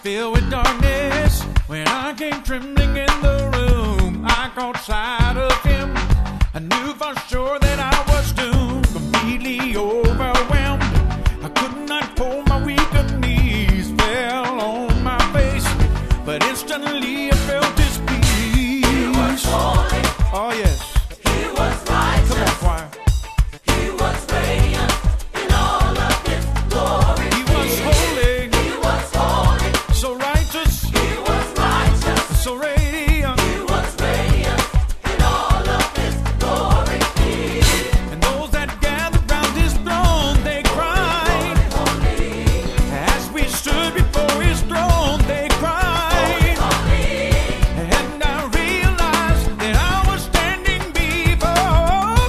filled with darkness. When I came trembling in the room, I caught sight of him. I knew for sure that I was doomed, completely overwhelmed. I could not pull my weaker knees, fell on my face, but instantly I felt his peace. He was holy. Oh yes. He was righteous. Come on, choir. He was radiant in all of his glory. He was holy. He was holy. So righteous. He was righteous. So radiant. He was radiant in all of his glory. And those that gathered round his throne, they cried. As we stood before his throne, they cried. And I realized that I was standing before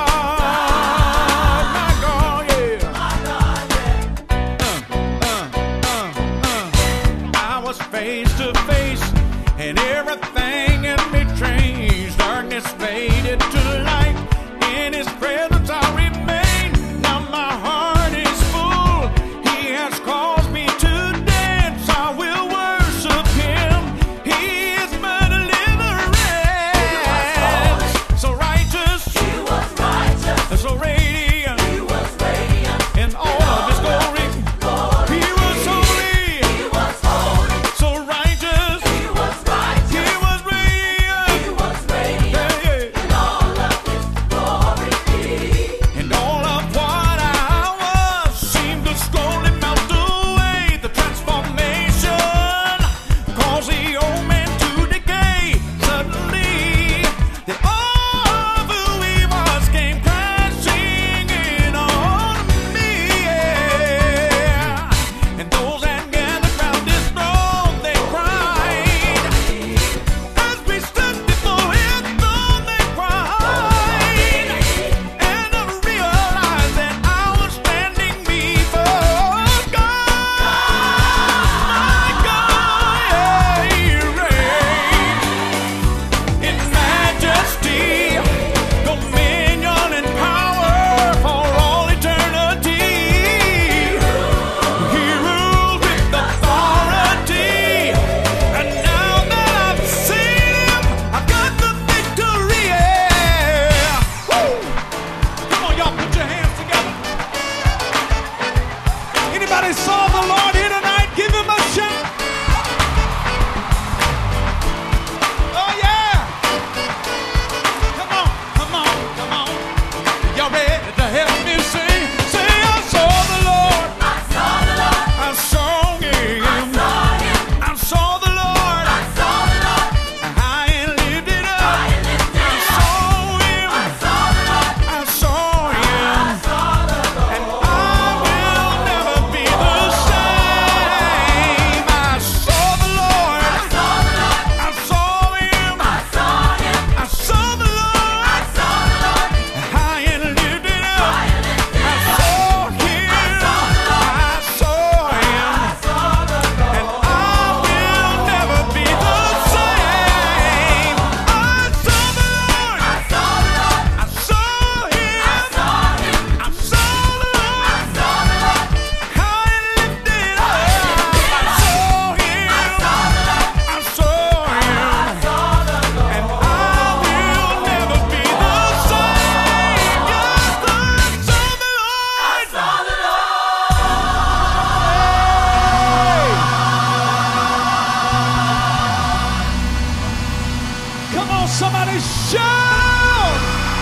God. My God, yeah. I was face to face, and everything in me changed. Darkness faded to light. In his presence I remain. Now my heart is full. He has caused me to dance. I will worship him. He is my deliverance. So righteous. He was righteous. So radiant. He was radiant In all of his glory. He was holy. He was holy. So righteous. He was righteous. He was radiant. He was radiant Yeah. in all of his glory. And all of what I was seemed to slowly melt away. The transformation caused the old man to decay. Suddenly, the all of who he was came crashing in on me. Yeah. And those that gathered round his throne, they cried. As we stood before his throne, they cried. And I realized that I was standing before God. My God, he reigns in majesty, dominion, and power for all eternity. He rules with authority. And now that I've seen him, I've got the victory. Yeah. Woo! Come on, y'all, put your hands together. Anybody saw the Lord here tonight? Give him a shout. Oh, yeah. Come on, come on, come on. Y'all ready to help me sing? Say, I saw the Lord. I saw the Lord. I saw him. I saw him. I saw the Lord. I saw the Lord. High and lifted up. High and lifted I up. saw him. I saw the Lord. I saw him. I saw the Lord. And I will never be the same. I saw the Lord. I saw the Lord. I saw him. I saw him. I saw the Lord. I saw the Lord. High and lifted up. High and lifted I up. saw him. I saw the Lord. I saw him. I saw the Lord. And I will never be the same. I saw the Lord. I saw the Lord. I saw him. I saw him. I saw the Lord. I saw the Lord. High and lifted up. I saw him. I saw the Lord. I saw him. I saw the Lord. And I will never be the same. Yes, I saw the Lord. I saw the Lord. Come on, somebody shout!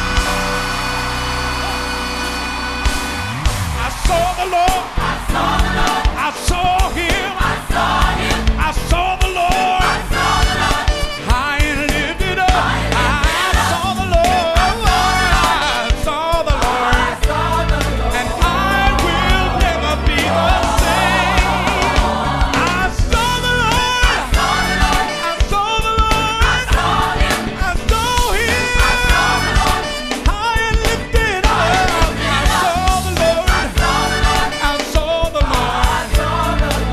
I saw the Lord. I saw the Lord. I saw him. I saw him. I saw the Lord. I saw the Lord. High and lifted up. I saw the Lord. I saw the Lord. I saw the Lord. And I will never be the same. I saw the Lord. I saw the Lord. I saw the Lord. I saw him. I saw him. I saw the Lord. High and lifted up. I saw the Lord. I saw the Lord. I saw the Lord. I saw the Lord.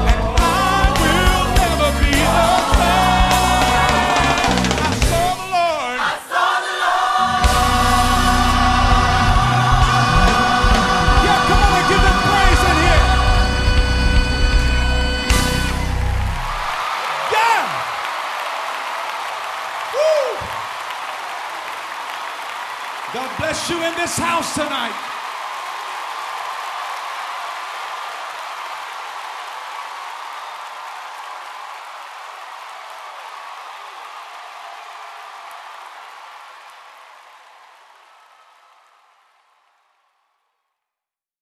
tonight.